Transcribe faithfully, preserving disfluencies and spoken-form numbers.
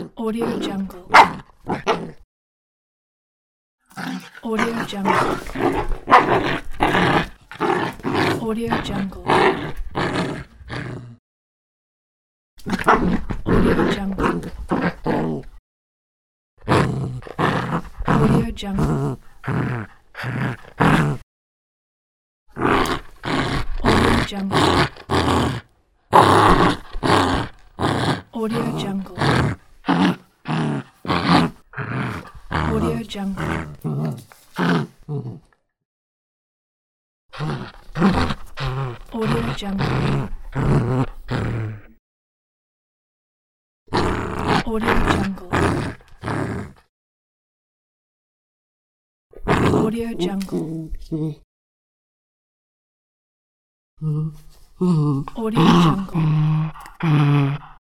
Audio Jungle. Audio Jungle. Audio Jungle. Audio Jungle. Audio Jungle. Audio Jungle. Audio Jungle. Audio Jungle. Audio Jungle. Audio Jungle. Audio Jungle. Audio Jungle.